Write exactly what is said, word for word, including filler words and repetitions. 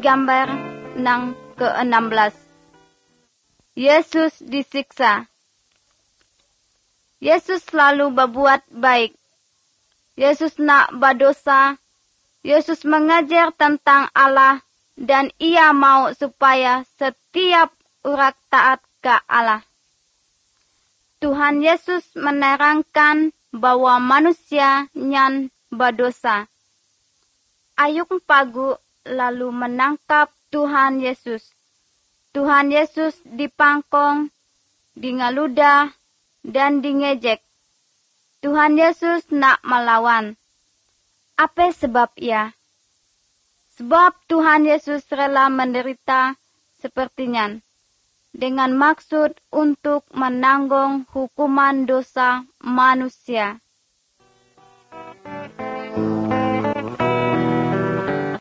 gambar nang ke enam belas. Yesus disiksa. Yesus selalu berbuat baik. Yesus nak berdosa. Yesus mengajar tentang Allah dan ia mau supaya setiap orang taat ke Allah. Tuhan Yesus menerangkan bahwa manusia nyan berdosa. Ayub pagu lalu menangkap Tuhan Yesus. Tuhan Yesus dipangkong, dingaludah, dan dingejek. Tuhan Yesus nak melawan. Apa sebab ia? Sebab Tuhan Yesus rela menderita sepertinya, dengan maksud untuk menanggung hukuman dosa manusia.